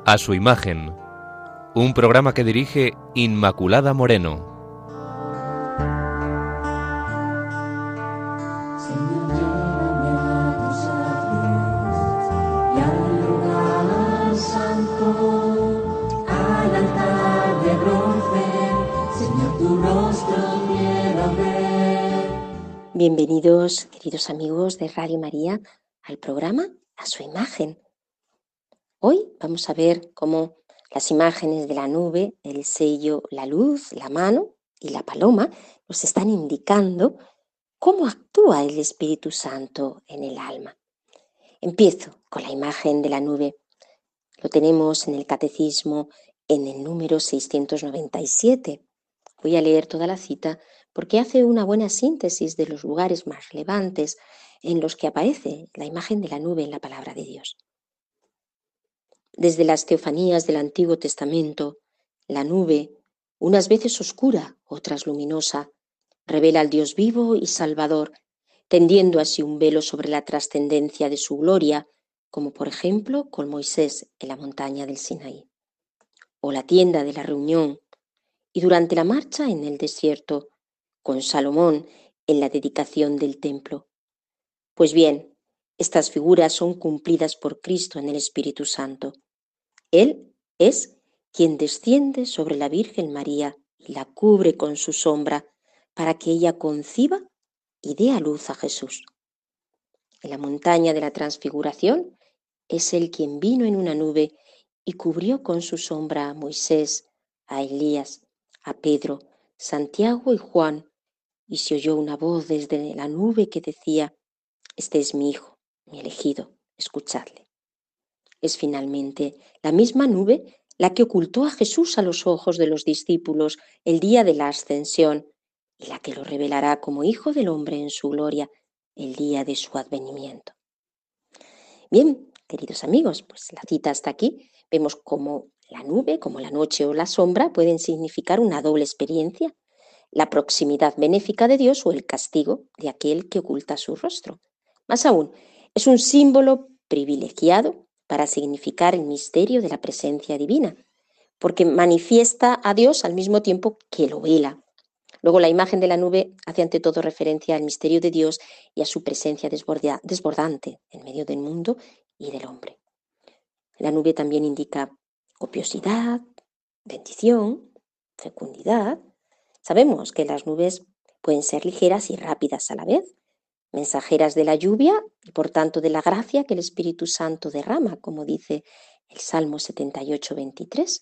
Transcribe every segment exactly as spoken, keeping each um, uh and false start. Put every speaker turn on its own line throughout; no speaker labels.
A su imagen, un programa que dirige Inmaculada Moreno.
Bienvenidos, queridos amigos de Radio María, al programa A su imagen. Hoy vamos a ver cómo las imágenes de la nube, el sello, la luz, la mano y la paloma nos están indicando cómo actúa el Espíritu Santo en el alma. Empiezo con la imagen de la nube. Lo tenemos en el Catecismo en el número seiscientos noventa y siete. Voy a leer toda la cita porque hace una buena síntesis de los lugares más relevantes en los que aparece la imagen de la nube en la palabra de Dios. Desde las teofanías del Antiguo Testamento, la nube, unas veces oscura, otras luminosa, revela al Dios vivo y salvador, tendiendo así un velo sobre la trascendencia de su gloria, como por ejemplo con Moisés en la montaña del Sinaí, o la tienda de la reunión, y durante la marcha en el desierto, con Salomón en la dedicación del templo. Pues bien, estas figuras son cumplidas por Cristo en el Espíritu Santo. Él es quien desciende sobre la Virgen María y la cubre con su sombra para que ella conciba y dé a luz a Jesús. En la montaña de la Transfiguración es Él quien vino en una nube y cubrió con su sombra a Moisés, a Elías, a Pedro, Santiago y Juan, y se oyó una voz desde la nube que decía: «Este es mi Hijo, mi elegido, escuchadle». Es finalmente la misma nube la que ocultó a Jesús a los ojos de los discípulos el día de la ascensión y la que lo revelará como Hijo del Hombre en su gloria el día de su advenimiento. Bien, queridos amigos, pues la cita hasta aquí. Vemos cómo la nube, como la noche o la sombra, pueden significar una doble experiencia: la proximidad benéfica de Dios o el castigo de aquel que oculta su rostro. Más aún, es un símbolo privilegiado para significar el misterio de la presencia divina, porque manifiesta a Dios al mismo tiempo que lo vela. Luego, la imagen de la nube hace ante todo referencia al misterio de Dios y a su presencia desbordante en medio del mundo y del hombre. La nube también indica copiosidad, bendición, fecundidad. Sabemos que las nubes pueden ser ligeras y rápidas a la vez, mensajeras de la lluvia y por tanto de la gracia que el Espíritu Santo derrama, como dice el Salmo setenta y ocho, veintitrés.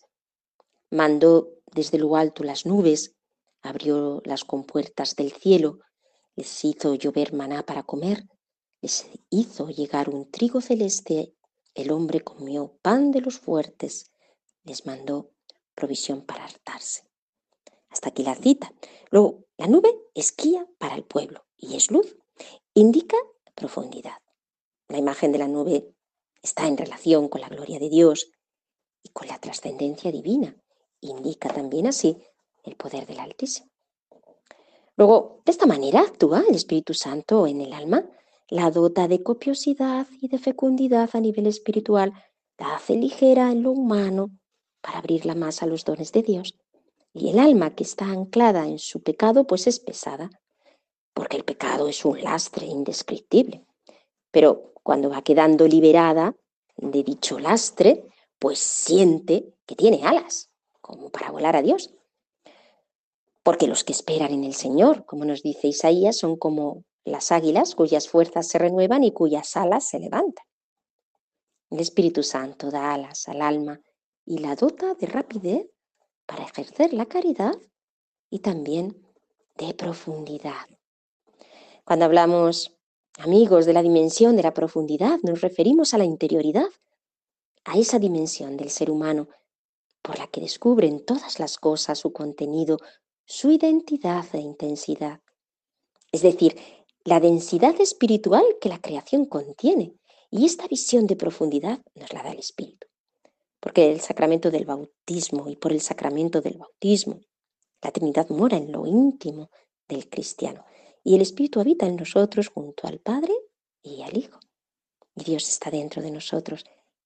Mandó desde lo alto las nubes, abrió las compuertas del cielo, les hizo llover maná para comer, les hizo llegar un trigo celeste, el hombre comió pan de los fuertes, les mandó provisión para hartarse. Hasta aquí la cita. Luego, la nube es guía para el pueblo y es luz, indica profundidad. La imagen de la nube está en relación con la gloria de Dios y con la trascendencia divina. Indica también así el poder del Altísimo. Luego, de esta manera actúa el Espíritu Santo en el alma, la dota de copiosidad y de fecundidad a nivel espiritual, la hace ligera en lo humano para abrirla más a los dones de Dios. Y el alma que está anclada en su pecado pues es pesada, porque el pecado es un lastre indescriptible. Pero cuando va quedando liberada de dicho lastre, pues siente que tiene alas, como para volar a Dios. Porque los que esperan en el Señor, como nos dice Isaías, son como las águilas cuyas fuerzas se renuevan y cuyas alas se levantan. El Espíritu Santo da alas al alma y la dota de rapidez para ejercer la caridad y también de profundidad. Cuando hablamos, amigos, de la dimensión de la profundidad, nos referimos a la interioridad, a esa dimensión del ser humano por la que descubre en todas las cosas su contenido, su identidad e intensidad. Es decir, la densidad espiritual que la creación contiene, y esta visión de profundidad nos la da el Espíritu. Porque el sacramento del bautismo y por el sacramento del bautismo, la Trinidad mora en lo íntimo del cristiano y el Espíritu habita en nosotros junto al Padre y al Hijo. Y Dios está dentro de nosotros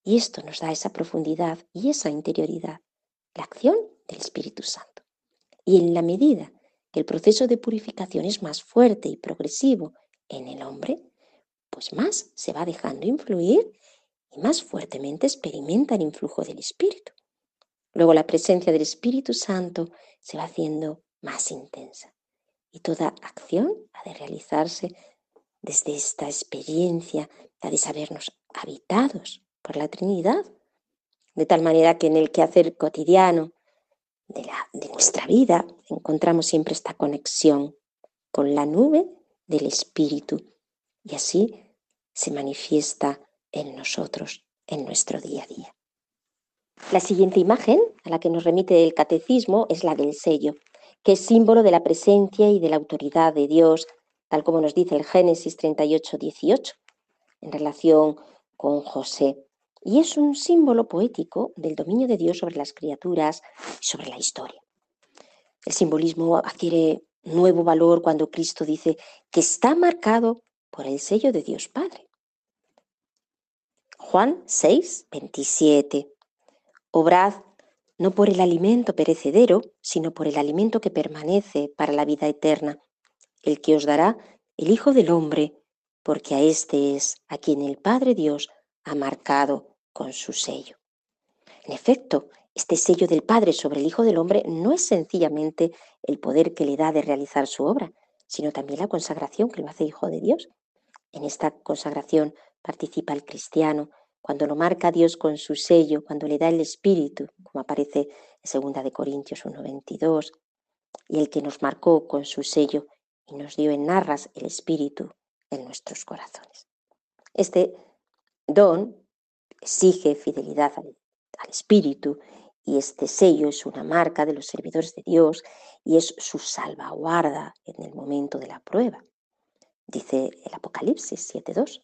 Y esto nos da esa profundidad y esa interioridad, la acción del Espíritu Santo. Y en la medida que el proceso de purificación es más fuerte y progresivo en el hombre, pues más se va dejando influir y más fuertemente experimenta el influjo del Espíritu. Luego la presencia del Espíritu Santo se va haciendo más intensa y toda acción ha de realizarse desde esta experiencia, la de sabernos habitados por la Trinidad, de tal manera que en el quehacer cotidiano de, la, de nuestra vida encontramos siempre esta conexión con la nube del Espíritu y así se manifiesta en nosotros, en nuestro día a día. La siguiente imagen a la que nos remite el Catecismo es la del sello, que es símbolo de la presencia y de la autoridad de Dios, tal como nos dice el Génesis treinta y ocho, dieciocho, en relación con José. Y es un símbolo poético del dominio de Dios sobre las criaturas y sobre la historia. El simbolismo adquiere nuevo valor cuando Cristo dice que está marcado por el sello de Dios Padre. Juan seis, veintisiete. Obrad no por el alimento perecedero, sino por el alimento que permanece para la vida eterna, el que os dará el Hijo del Hombre, porque a éste es a quien el Padre Dios ha marcado con su sello. En efecto, este sello del Padre sobre el Hijo del Hombre no es sencillamente el poder que le da de realizar su obra, sino también la consagración que lo hace Hijo de Dios. En esta consagración participa el cristiano, cuando lo marca Dios con su sello, cuando le da el Espíritu, como aparece en segunda de Corintios uno, veintidós, y el que nos marcó con su sello y nos dio en arras el Espíritu en nuestros corazones. Este don exige fidelidad al, al Espíritu y este sello es una marca de los servidores de Dios y es su salvaguarda en el momento de la prueba. Dice el Apocalipsis siete, dos.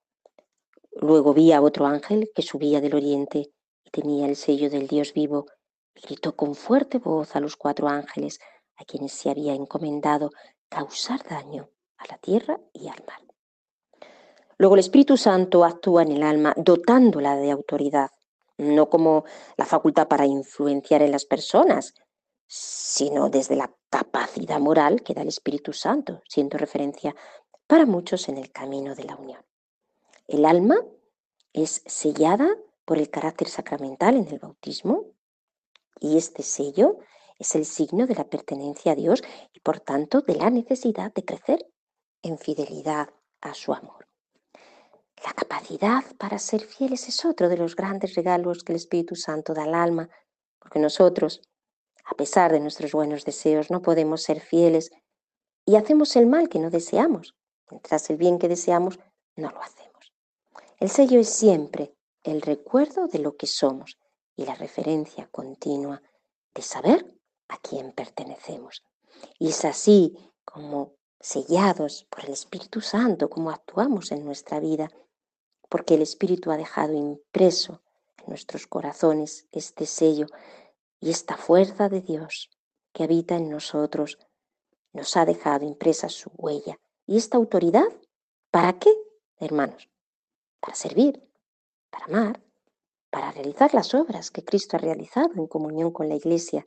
Luego vi a otro ángel que subía del oriente y tenía el sello del Dios vivo y gritó con fuerte voz a los cuatro ángeles a quienes se había encomendado causar daño a la tierra y al mar. Luego el Espíritu Santo actúa en el alma dotándola de autoridad, no como la facultad para influenciar en las personas, sino desde la capacidad moral que da el Espíritu Santo, siendo referencia para muchos en el camino de la unión. El alma es sellada por el carácter sacramental en el bautismo y este sello es el signo de la pertenencia a Dios y por tanto de la necesidad de crecer en fidelidad a su amor. La capacidad para ser fieles es otro de los grandes regalos que el Espíritu Santo da al alma, porque nosotros, a pesar de nuestros buenos deseos, no podemos ser fieles y hacemos el mal que no deseamos, mientras el bien que deseamos no lo hacemos. El sello es siempre el recuerdo de lo que somos y la referencia continua de saber a quién pertenecemos. Y es así como, sellados por el Espíritu Santo, como actuamos en nuestra vida, porque el Espíritu ha dejado impreso en nuestros corazones este sello y esta fuerza de Dios que habita en nosotros nos ha dejado impresa su huella. ¿Y esta autoridad? ¿Para qué, hermanos? Para servir, para amar, para realizar las obras que Cristo ha realizado en comunión con la Iglesia,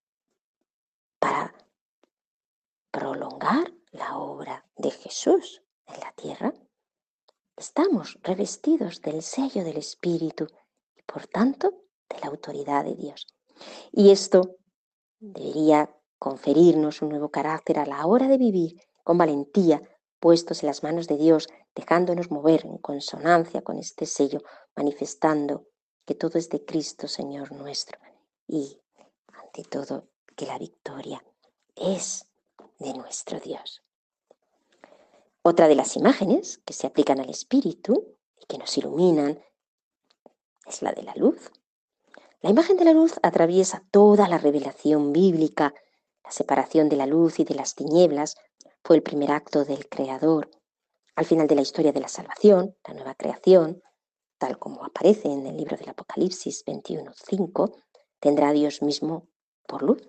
para prolongar la obra de Jesús en la tierra. Estamos revestidos del sello del Espíritu y por tanto de la autoridad de Dios. Y esto debería conferirnos un nuevo carácter a la hora de vivir con valentía, puestos en las manos de Dios, dejándonos mover en consonancia con este sello, manifestando que todo es de Cristo, Señor nuestro, y ante todo que la victoria es de nuestro Dios. Otra de las imágenes que se aplican al Espíritu y que nos iluminan es la de la luz. La imagen de la luz atraviesa toda la revelación bíblica. La separación de la luz y de las tinieblas fue el primer acto del Creador. Al final de la historia de la salvación, la nueva creación, tal como aparece en el libro del Apocalipsis veintiuno, cinco, tendrá a Dios mismo por luz.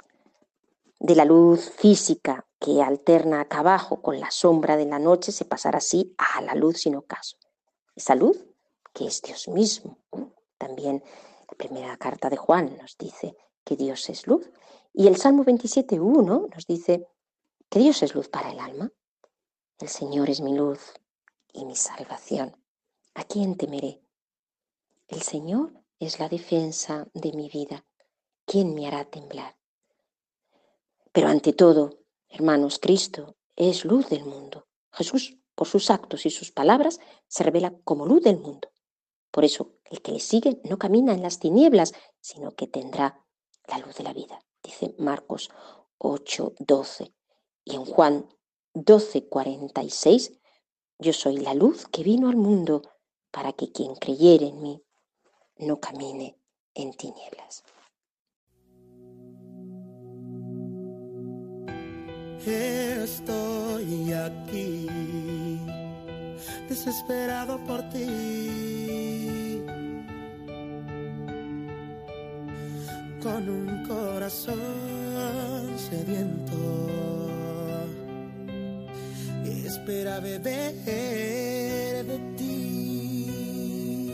De la luz física que alterna acá abajo con la sombra de la noche se pasará así a la luz sin ocaso. Esa luz que es Dios mismo. También la primera carta de Juan nos dice que Dios es luz. Y el Salmo veintisiete uno nos dice que Dios es luz para el alma. El Señor es mi luz y mi salvación. ¿A quién temeré? El Señor es la defensa de mi vida. ¿Quién me hará temblar? Pero ante todo, hermanos, Cristo es luz del mundo. Jesús, por sus actos y sus palabras, se revela como luz del mundo. Por eso, el que le sigue no camina en las tinieblas, sino que tendrá la luz de la vida. Dice Marcos ocho, doce. Y en Juan doce, cuarenta y seis, yo soy la luz que vino al mundo para que quien creyere en mí no camine en tinieblas.
Estoy aquí, desesperado por ti, con un corazón sediento, espera beber de ti.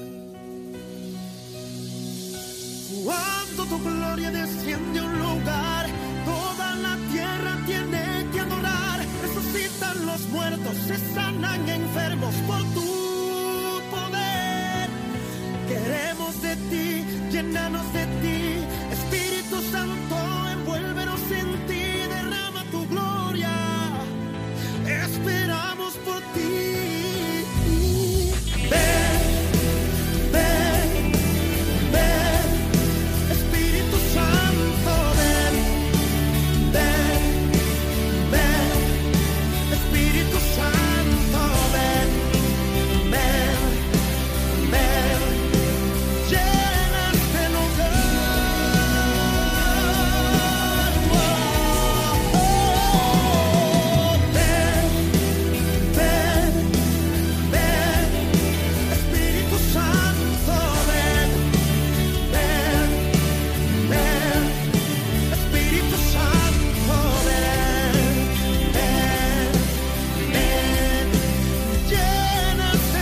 Cuando tu gloria desciende a un lugar, toda la tierra tiene que adorar. Resucitan los muertos, se sanan enfermos por tu poder. Queremos de ti, llénanos de ti. Espíritu Santo, envuélvenos en ti. Derrama tu gloria, esperamos por ti. Ven, ven, ven. Espíritu Santo, ven, ven, ven. Espíritu Santo, ven, ven, ven. Llena este lugar. Oh, oh, oh. Ven, ven, ven. Espíritu Santo, ven, ven, ven. Espíritu Santo, ven, ven, ven. Llena este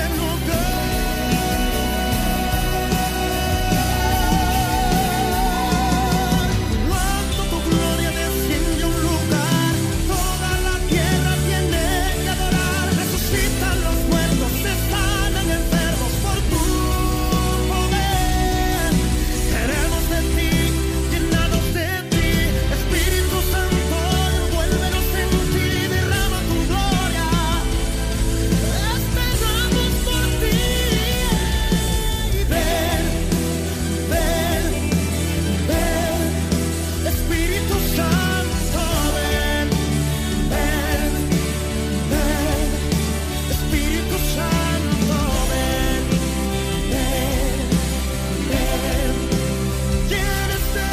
lugar. Cuando tu gloria desciende a un lugar, toda la tierra tiene que adorar. Resucitan los muertos, se sanan enfermos por tu poder. Queremos de ti, llenados de ti. Espíritu Santo, envuélvenos en ti. Derrama tu gloria, esperamos por ti. Ven, ven, ven. Espíritu Santo, ven, ven, ven. Espíritu Santo, ven, ven, ven. Llena este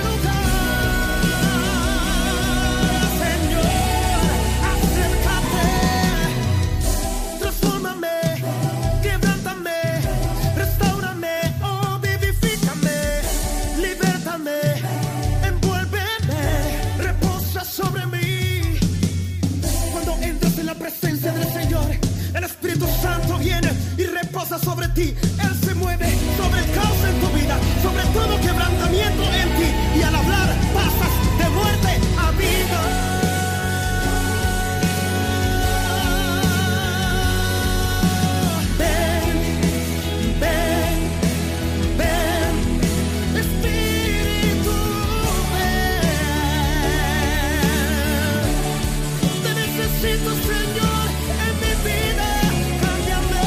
lugar, Señor, acércate. Transfórmame, quebrántame, restáurame, oh, vivifícame, libértame, envuélveme, reposa sobre mí. Cuando entras en la presencia del Señor, el Espíritu Santo viene y reposa sobre ti. Él se mueve sobre el caos en tu vida, sobre todo quebrantamiento en ti, y al hablar pasas de muerte a vida. Ven, ven, ven, Espíritu, ven. Te necesito, Señor, en mi vida. Cámbiame.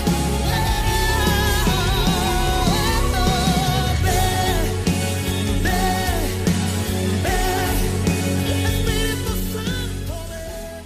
Ven, ven, ven. Espíritu Santo, ven.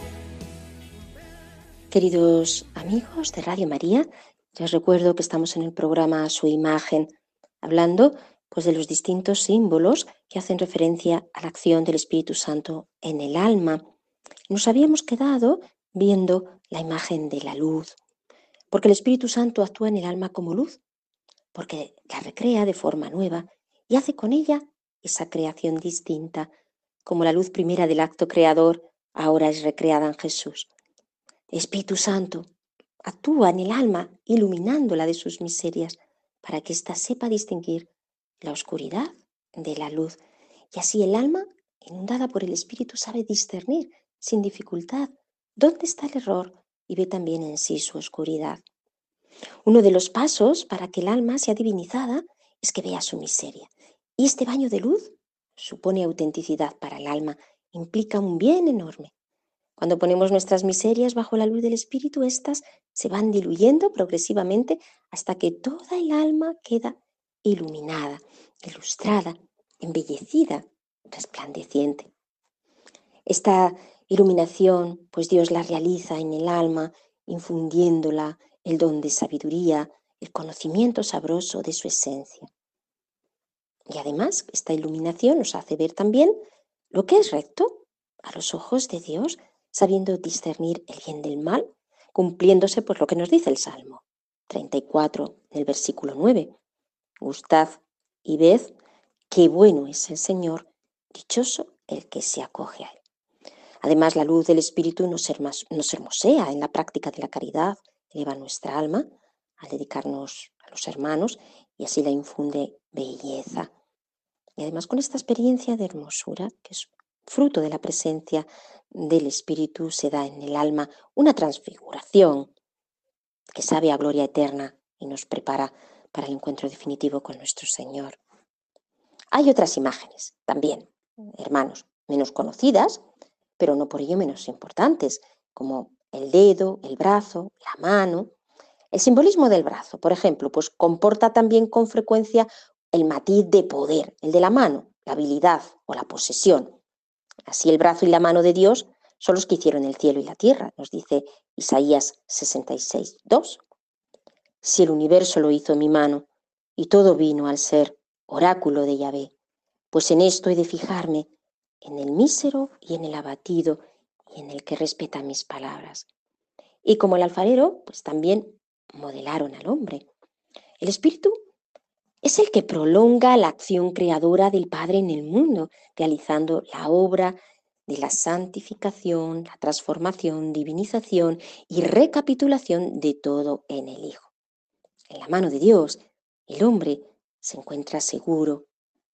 Queridos amigos de Radio María, ya os recuerdo que estamos en el programa A Su Imagen, hablando pues de los distintos símbolos que hacen referencia a la acción del Espíritu Santo en el alma. Nos habíamos quedado viendo la imagen de la luz, porque el Espíritu Santo actúa en el alma como luz, porque la recrea de forma nueva y hace con ella esa creación distinta, como la luz primera del acto creador ahora es recreada en Jesús. Espíritu Santo, actúa en el alma iluminándola de sus miserias para que ésta sepa distinguir la oscuridad de la luz. Y así el alma, inundada por el Espíritu, sabe discernir sin dificultad dónde está el error y ve también en sí su oscuridad. Uno de los pasos para que el alma sea divinizada es que vea su miseria. Y este baño de luz supone autenticidad para el alma, implica un bien enorme. Cuando ponemos nuestras miserias bajo la luz del Espíritu, éstas se van diluyendo progresivamente hasta que toda el alma queda iluminada, ilustrada, embellecida, resplandeciente. Esta iluminación, pues Dios la realiza en el alma, infundiéndola el don de sabiduría, el conocimiento sabroso de su esencia. Y además, esta iluminación nos hace ver también lo que es recto a los ojos de Dios, sabiendo discernir el bien del mal, cumpliéndose por lo que nos dice el Salmo treinta y cuatro, en el versículo nueve. Gustad y ved qué bueno es el Señor, dichoso el que se acoge a él. Además, la luz del Espíritu nos, hermas, nos hermosea en la práctica de la caridad, eleva nuestra alma al dedicarnos a los hermanos y así la infunde belleza. Y además con esta experiencia de hermosura, que es fruto de la presencia del Espíritu, se da en el alma una transfiguración que sabe a gloria eterna y nos prepara para el encuentro definitivo con nuestro Señor. Hay otras imágenes también, hermanos, menos conocidas, pero no por ello menos importantes, como el dedo, el brazo, la mano. El simbolismo del brazo, por ejemplo, pues comporta también con frecuencia el matiz de poder, el de la mano, la habilidad o la posesión. Así el brazo y la mano de Dios son los que hicieron el cielo y la tierra, nos dice Isaías sesenta y seis, dos. Si el universo lo hizo mi mano y todo vino al ser oráculo de Yahvé, pues en esto he de fijarme, en el mísero y en el abatido y en el que respeta mis palabras. Y como el alfarero, pues también modelaron al hombre. El Espíritu es el que prolonga la acción creadora del Padre en el mundo, realizando la obra de la santificación, la transformación, divinización y recapitulación de todo en el Hijo. En la mano de Dios, el hombre se encuentra seguro.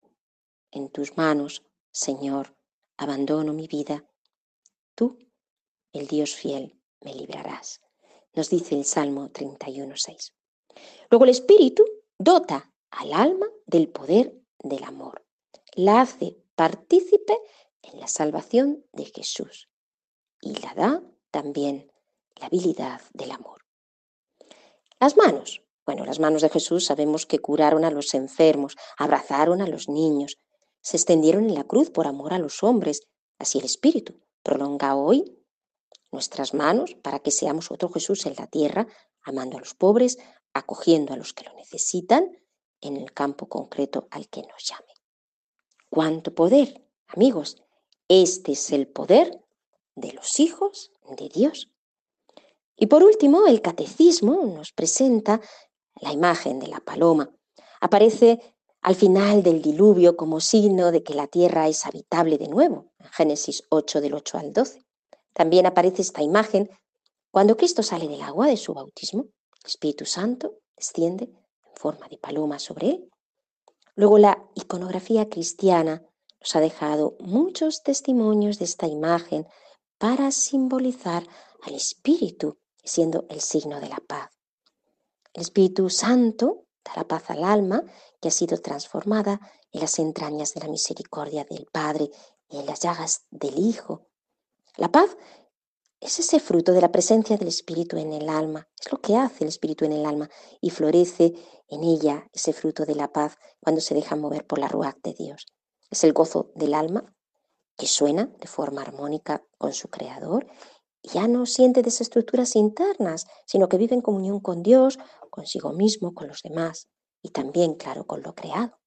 En tus manos, Señor, abandono mi vida. Tú, el Dios fiel, me librarás. Nos dice el Salmo treinta y uno, seis. Luego el Espíritu dota al alma del poder del amor. La hace partícipe en la salvación de Jesús y la da también la habilidad del amor. Las manos. Bueno, las manos de Jesús sabemos que curaron a los enfermos, abrazaron a los niños, se extendieron en la cruz por amor a los hombres. Así el Espíritu prolonga hoy nuestras manos para que seamos otro Jesús en la tierra, amando a los pobres, acogiendo a los que lo necesitan en el campo concreto al que nos llame. ¡Cuánto poder, amigos! Este es el poder de los hijos de Dios. Y por último, el catecismo nos presenta la imagen de la paloma. Aparece al final del diluvio como signo de que la tierra es habitable de nuevo, en Génesis ocho, del ocho al doce. También aparece esta imagen cuando Cristo sale del agua de su bautismo. El Espíritu Santo desciende en forma de paloma sobre él. Luego la iconografía cristiana nos ha dejado muchos testimonios de esta imagen para simbolizar al Espíritu, siendo el signo de la paz. El Espíritu Santo da la paz al alma que ha sido transformada en las entrañas de la misericordia del Padre y en las llagas del Hijo. La paz es ese fruto de la presencia del Espíritu en el alma, es lo que hace el Espíritu en el alma y florece en ella ese fruto de la paz cuando se deja mover por la ruaj de Dios. Es el gozo del alma que suena de forma armónica con su Creador y ya no siente desestructuras internas, sino que vive en comunión con Dios, consigo mismo, con los demás y también, claro, con lo creado.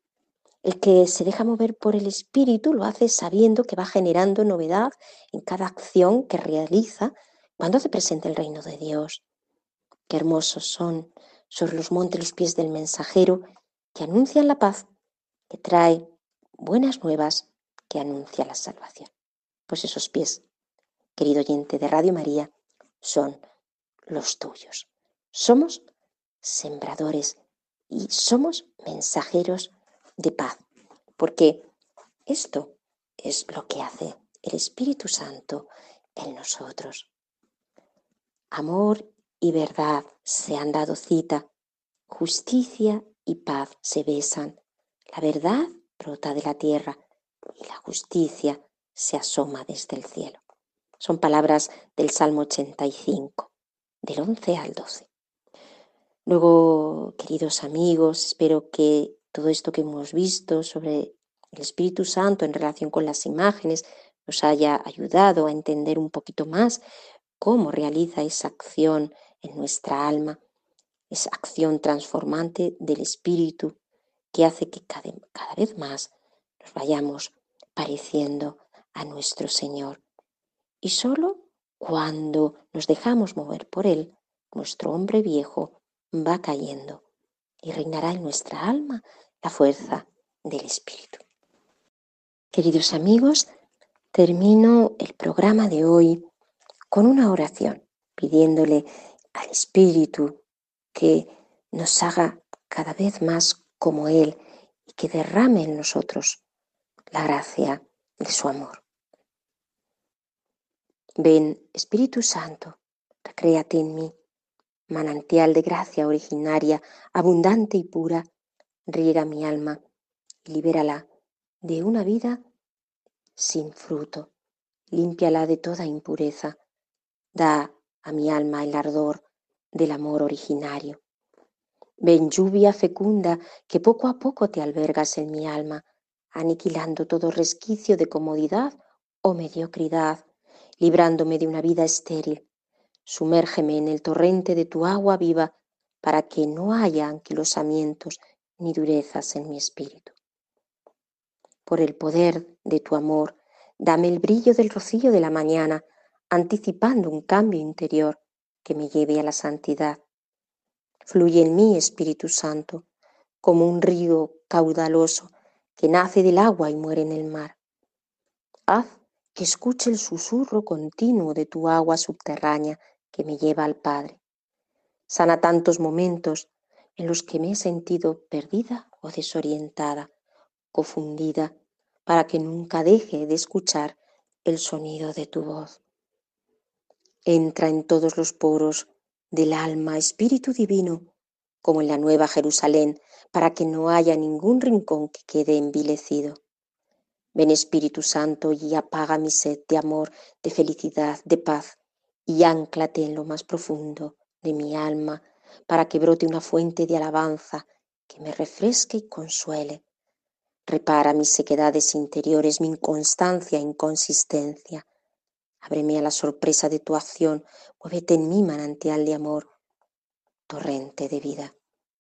El que se deja mover por el Espíritu lo hace sabiendo que va generando novedad en cada acción que realiza cuando hace presente el reino de Dios. Qué hermosos son sobre los montes los pies del mensajero que anuncian la paz, que trae buenas nuevas, que anuncia la salvación. Pues esos pies, querido oyente de Radio María, son los tuyos. Somos sembradores y somos mensajeros de paz, porque esto es lo que hace el Espíritu Santo en nosotros. Amor y verdad se han dado cita, justicia y paz se besan. La verdad brota de la tierra y la justicia se asoma desde el cielo. Son palabras del Salmo ochenta y cinco, del once al doce. Luego, queridos amigos, espero que todo esto que hemos visto sobre el Espíritu Santo en relación con las imágenes nos haya ayudado a entender un poquito más cómo realiza esa acción en nuestra alma, esa acción transformante del Espíritu que hace que cada, cada vez más nos vayamos pareciendo a nuestro Señor. Y solo cuando nos dejamos mover por Él, nuestro hombre viejo va cayendo y reinará en nuestra alma la fuerza del Espíritu. Queridos amigos, termino el programa de hoy con una oración, pidiéndole al Espíritu que nos haga cada vez más como Él y que derrame en nosotros la gracia de su amor. Ven, Espíritu Santo, recréate en mí, manantial de gracia originaria, abundante y pura, riega mi alma y libérala de una vida sin fruto, límpiala de toda impureza, da a mi alma el ardor del amor originario. Ven, lluvia fecunda, que poco a poco te albergas en mi alma, aniquilando todo resquicio de comodidad o mediocridad, librándome de una vida estéril. Sumérgeme en el torrente de tu agua viva, para que no haya anquilosamientos ni durezas en mi espíritu. Por el poder de tu amor, dame el brillo del rocío de la mañana, anticipando un cambio interior que me lleve a la santidad. Fluye en mí, Espíritu Santo, como un río caudaloso que nace del agua y muere en el mar. Haz que escuche el susurro continuo de tu agua subterránea que me lleva al Padre. Sana tantos momentos en los que me he sentido perdida o desorientada, confundida, para que nunca deje de escuchar el sonido de tu voz. Entra en todos los poros del alma, Espíritu Divino, como en la Nueva Jerusalén, para que no haya ningún rincón que quede envilecido. Ven, Espíritu Santo, y apaga mi sed de amor, de felicidad, de paz, y ánclate en lo más profundo de mi alma, para que brote una fuente de alabanza que me refresque y consuele. Repara mis sequedades interiores, mi inconstancia e inconsistencia. Ábreme a la sorpresa de tu acción, muévete en mí, manantial de amor, torrente de vida.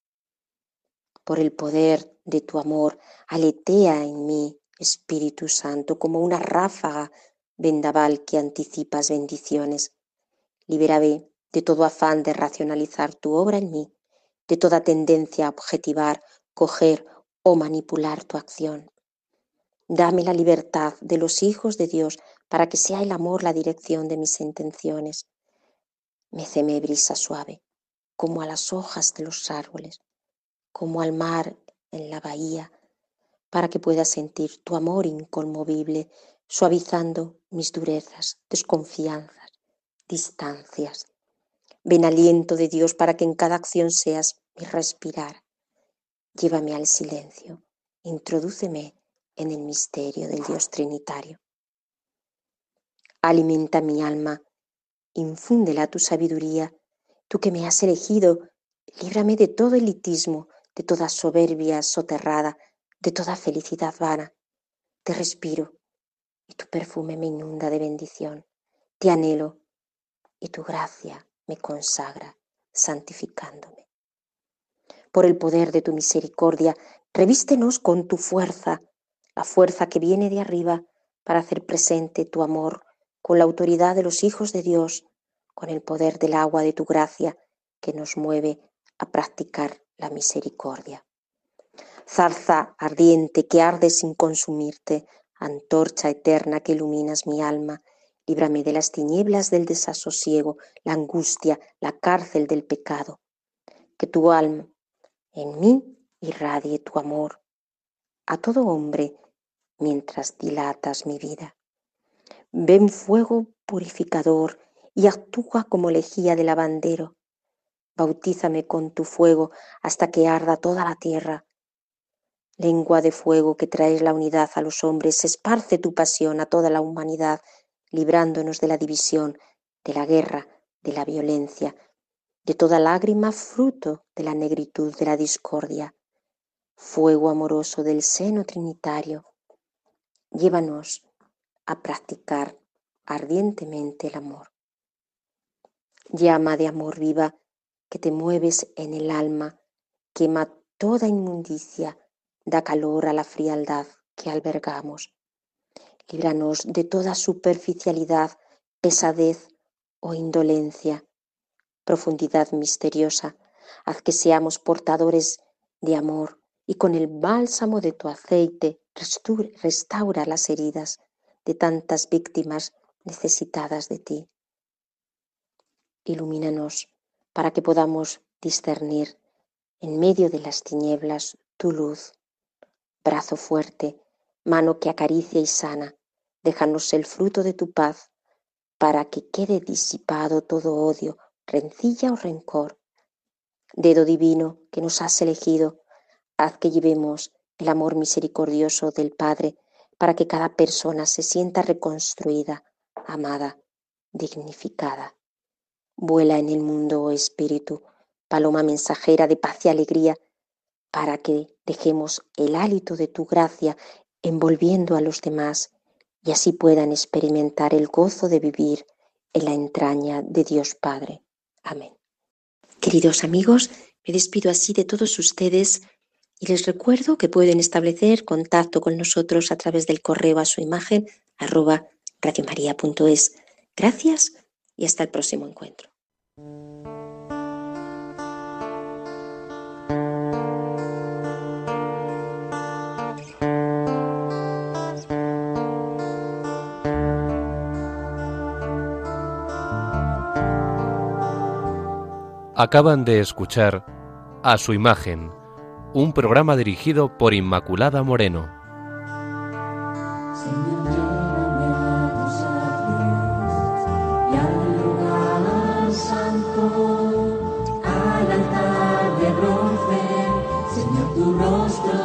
Por el poder de tu amor, aletea en mí, Espíritu Santo, como una ráfaga vendaval que anticipas bendiciones. Libérame de todo afán de racionalizar tu obra en mí, de toda tendencia a objetivar, coger o manipular tu acción. Dame la libertad de los hijos de Dios para que sea el amor la dirección de mis intenciones. Méceme brisa suave, como a las hojas de los árboles, como al mar en la bahía, para que pueda sentir tu amor inconmovible, suavizando mis durezas, desconfianzas, distancias. Ven, aliento de Dios, para que en cada acción seas mi respirar. Llévame al silencio, introdúceme en el misterio del Dios Trinitario. Alimenta mi alma, infúndela tu sabiduría, tú que me has elegido, líbrame de todo elitismo, de toda soberbia soterrada, de toda felicidad vana. Te respiro y tu perfume me inunda de bendición. Te anhelo y tu gracia me consagra, santificándome. Por el poder de tu misericordia, revístenos con tu fuerza, la fuerza que viene de arriba para hacer presente tu amor con la autoridad de los hijos de Dios, con el poder del agua de tu gracia que nos mueve a practicar la misericordia. Zarza ardiente que arde sin consumirte, antorcha eterna que iluminas mi alma, Líbrame de las tinieblas del desasosiego, la angustia, la cárcel del pecado. Que tu alma en mí irradie tu amor a todo hombre mientras dilatas mi vida. Ven fuego purificador y actúa como lejía de lavandero. Bautízame con tu fuego hasta que arda toda la tierra. Lengua de fuego que traes la unidad a los hombres, esparce tu pasión a toda la humanidad, librándonos de la división, de la guerra, de la violencia, de toda lágrima fruto de la negritud de la discordia. Fuego amoroso del seno trinitario, llévanos a practicar ardientemente el amor. Llama de amor viva que te mueves en el alma, quema toda inmundicia, da calor a la frialdad que albergamos. Líbranos de toda superficialidad, pesadez o indolencia. Profundidad misteriosa, haz que seamos portadores de amor y con el bálsamo de tu aceite restaura las heridas de tantas víctimas necesitadas de ti. Ilumínanos para que podamos discernir en medio de las tinieblas tu luz. Brazo fuerte, mano que acaricia y sana, déjanos el fruto de tu paz para que quede disipado todo odio, rencilla o rencor. Dedo divino que nos has elegido, haz que llevemos el amor misericordioso del Padre para que cada persona se sienta reconstruida, amada, dignificada. Vuela en el mundo, oh Espíritu, paloma mensajera de paz y alegría, para que dejemos el hálito de tu gracia envolviendo a los demás y así puedan experimentar el gozo de vivir en la entraña de Dios Padre. Amén. Queridos amigos, me despido así de todos ustedes y les recuerdo que pueden establecer contacto con nosotros a través del correo a su imagen arroba radiomaria punto es. Gracias y hasta el próximo encuentro.
Acaban de escuchar A su imagen, un programa dirigido por Inmaculada Moreno.
Señor, llévame a tus atrios y al lugar santo, al altar de bronce, Señor, tu rostro